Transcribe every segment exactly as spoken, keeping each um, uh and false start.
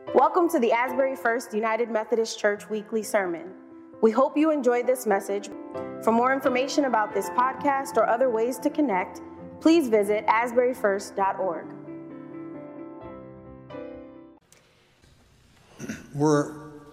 Welcome to the Asbury First United Methodist Church Weekly Sermon. We hope you enjoyed this message. For more information about this podcast or other ways to connect, please visit asbury first dot org. We're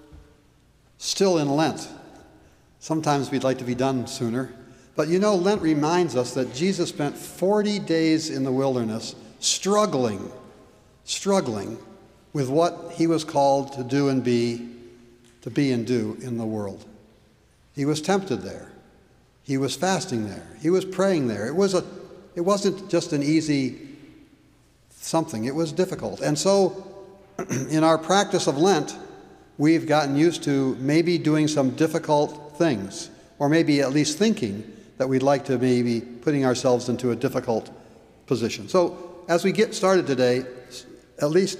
still in Lent. Sometimes we'd like to be done sooner. But you know, Lent reminds us that Jesus spent forty days in the wilderness struggling, struggling with what he was called to do and be, to be and do in the world. He was tempted there. He was fasting there. He was praying there. It was a, it wasn't just an easy something. It was difficult. And so in our practice of Lent, we've gotten used to maybe doing some difficult things, or maybe at least thinking that we'd like to maybe putting ourselves into a difficult position. So as we get started today, at least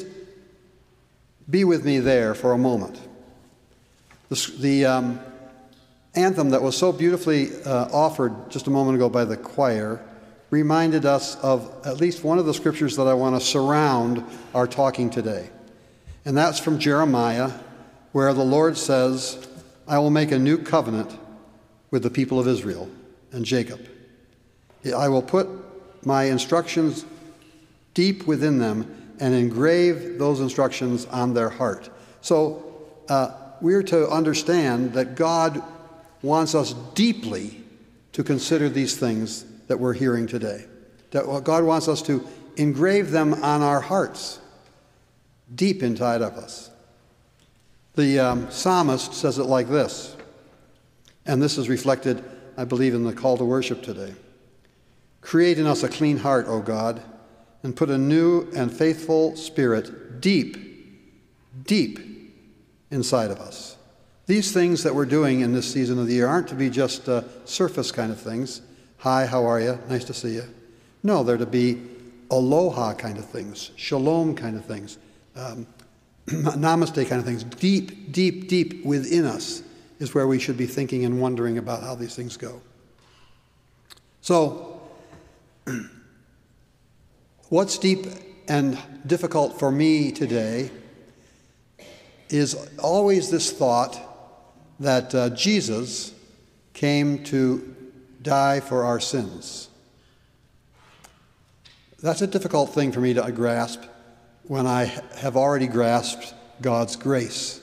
be with me there for a moment. The, the um, anthem that was so beautifully uh, offered just a moment ago by the choir reminded us of at least one of the scriptures that I want to surround our talking today. And that's from Jeremiah, where the Lord says, I will make a new covenant with the people of Israel and Jacob. I will put my instructions deep within them and engrave those instructions on their heart. So uh, we're to understand that God wants us deeply to consider these things that we're hearing today. That God wants us to engrave them on our hearts, deep inside of us. The um, psalmist says it like this, and this is reflected, I believe, in the call to worship today. Create in us a clean heart, O God, and put a new and faithful spirit deep, deep inside of us. These things that we're doing in this season of the year aren't to be just uh, surface kind of things. Hi, how are you? Nice to see you. No, they're to be aloha kind of things, shalom kind of things, um, namaste kind of things. Deep, deep, deep within us is where we should be thinking and wondering about how these things go. So, what's deep and difficult for me today is always this thought that uh, Jesus came to die for our sins. That's a difficult thing for me to grasp when I have already grasped God's grace.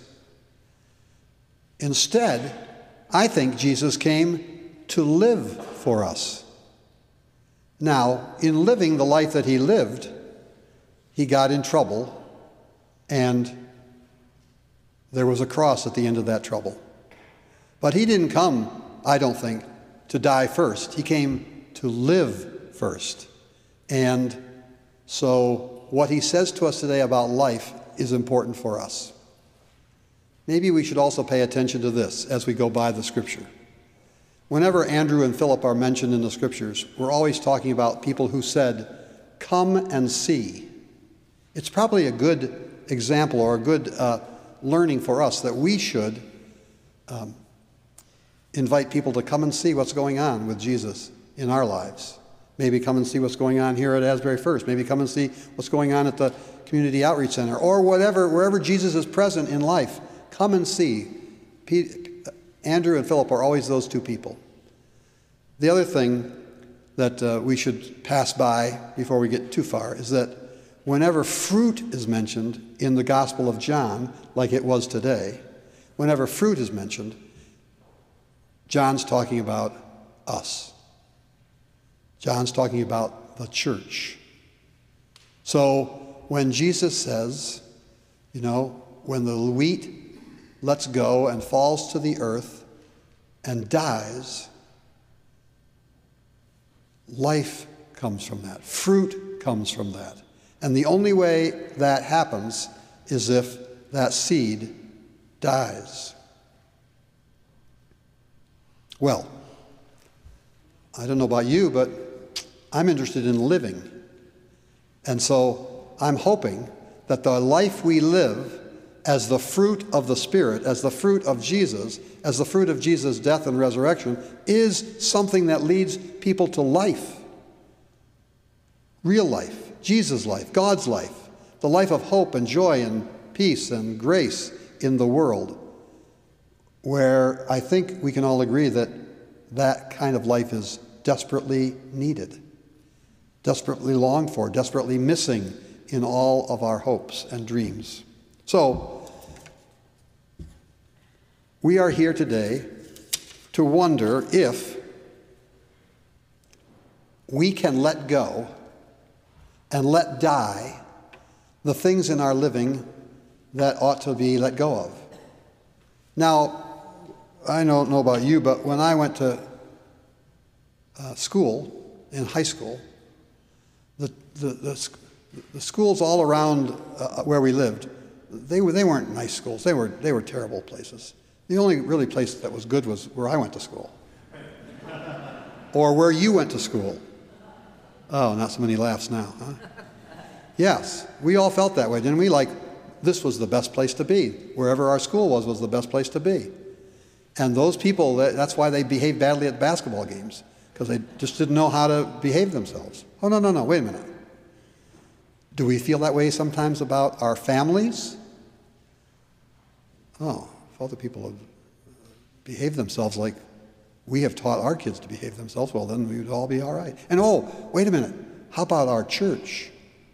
Instead, I think Jesus came to live for us. Now, in living the life that he lived, he got in trouble, and there was a cross at the end of that trouble. But he didn't come, I don't think, to die first. He came to live first. And so what he says to us today about life is important for us. Maybe we should also pay attention to this as we go by the scripture. Whenever Andrew and Philip are mentioned in the scriptures, we're always talking about people who said, come and see. It's probably a good example or a good uh, learning for us that we should um, invite people to come and see what's going on with Jesus in our lives. Maybe come and see what's going on here at Asbury First. Maybe come and see what's going on at the Community Outreach Center, or whatever, wherever Jesus is present in life. Come and see. Pete, Andrew and Philip are always those two people. The other thing that uh, we should pass by before we get too far is that whenever fruit is mentioned in the Gospel of John, like it was today, whenever fruit is mentioned, John's talking about us. John's talking about the church. So when Jesus says, you know, when the wheat lets go and falls to the earth and dies, life comes from that. Fruit comes from that. And the only way that happens is if that seed dies. Well, I don't know about you, but I'm interested in living. And so I'm hoping that the life we live as the fruit of the Spirit, as the fruit of Jesus, as the fruit of Jesus' death and resurrection, is something that leads people to life. Real life, Jesus' life, God's life, the life of hope and joy and peace and grace in the world, where I think we can all agree that that kind of life is desperately needed, desperately longed for, desperately missing in all of our hopes and dreams. So, we are here today to wonder if we can let go and let die the things in our living that ought to be let go of. Now, I don't know about you, but when I went to uh, school, in high school, the, the, the, the schools all around uh, where we lived, they, were, they weren't nice schools. They were, they were terrible places. The only really place that was good was where I went to school. Or where you went to school. Oh, not so many laughs now, huh? Yes, we all felt that way, didn't we? Like, this was the best place to be. Wherever our school was, was the best place to be. And those people, that's why they behaved badly at basketball games, because they just didn't know how to behave themselves. Oh, no, no, no, wait a minute. Do we feel that way sometimes about our families? Oh, if other people have behaved themselves like we have taught our kids to behave themselves, well, then we would all be all right. And oh, wait a minute, how about our church?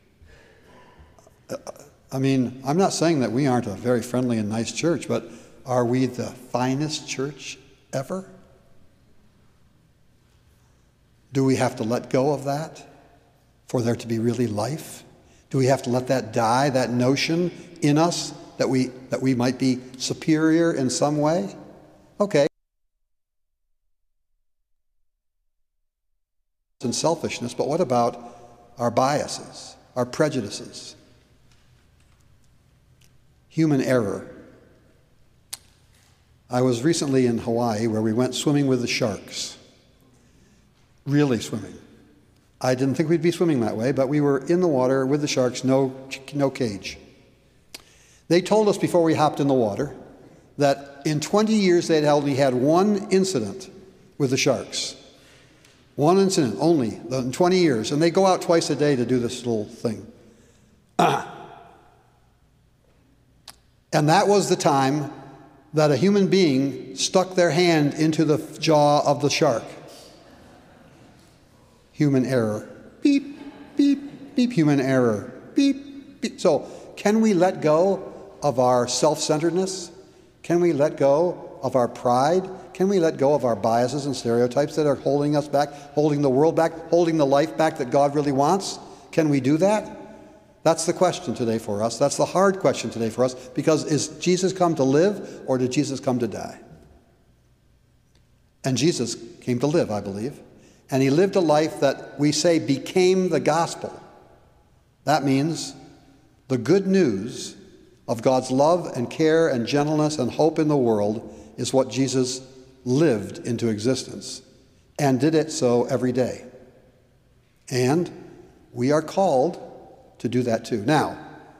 I mean, I'm not saying that we aren't a very friendly and nice church, but are we the finest church ever? Do we have to let go of that for there to be really life? Do we have to let that die, that notion in us that we, that we might be superior in some way? Okay. And selfishness, but what about our biases, our prejudices? Human error. I was recently in Hawaii where we went swimming with the sharks. Really swimming. I didn't think we'd be swimming that way, but we were in the water with the sharks, no, no cage. They told us before we hopped in the water that in twenty years they'd only had one incident with the sharks. One incident only in twenty years. And they go out twice a day to do this little thing. And that was the time that a human being stuck their hand into the jaw of the shark. Human error. Beep, beep, beep, human error. Beep, beep. So, can we let go of our self-centeredness? Can we let go of our pride? Can we let go of our biases and stereotypes that are holding us back, holding the world back, holding the life back that God really wants? Can we do that? That's the question today for us. That's the hard question today for us, because is Jesus come to live or did Jesus come to die? And Jesus came to live, I believe. And he lived a life that we say became the gospel. That means the good news of God's love and care and gentleness and hope in the world is what Jesus lived into existence and did it so every day. And we are called to do that too. Now,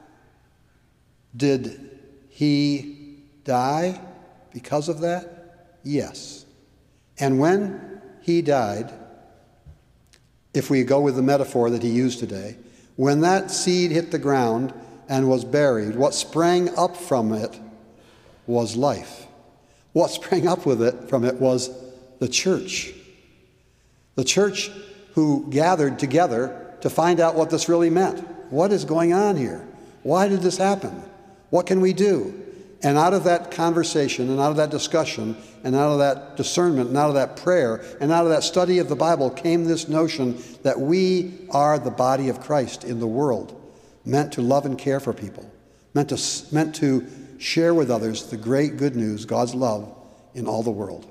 did he die because of that? Yes. And when he died, if we go with the metaphor that he used today, when that seed hit the ground and was buried, what sprang up from it was life. What sprang up with it from it was the church. The church who gathered together to find out what this really meant. What is going on here? Why did this happen? What can we do? And out of that conversation, and out of that discussion, and out of that discernment, and out of that prayer, and out of that study of the Bible came this notion that we are the body of Christ in the world, meant to love and care for people, meant to, meant to share with others the great good news, God's love in all the world.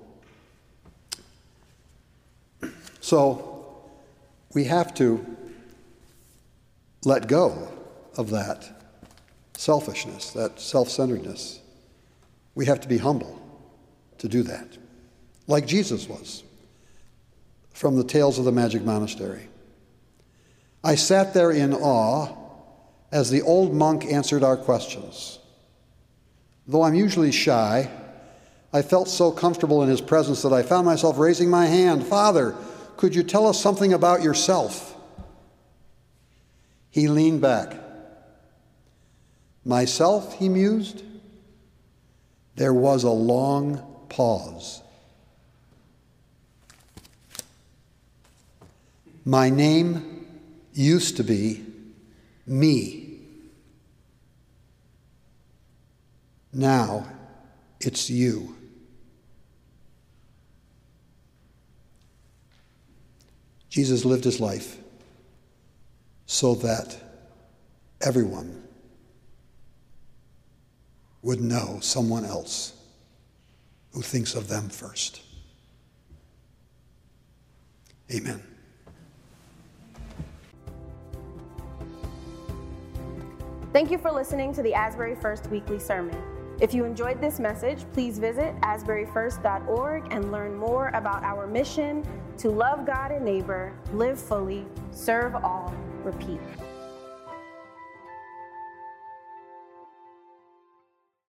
So we have to let go of that selfishness, that self-centeredness. We have to be humble to do that, like Jesus was, from the Tales of the Magic Monastery. I sat there in awe as the old monk answered our questions. Though I'm usually shy, I felt so comfortable in his presence that I found myself raising my hand. Father, could you tell us something about yourself? He leaned back, Myself, he mused. There was a long pause. My name used to be me. Now it's you. Jesus lived his life so that everyone would know someone else who thinks of them first. Amen. Thank you for listening to the Asbury First Weekly Sermon. If you enjoyed this message, please visit asbury first dot org and learn more about our mission to love God and neighbor, live fully, serve all, repeat.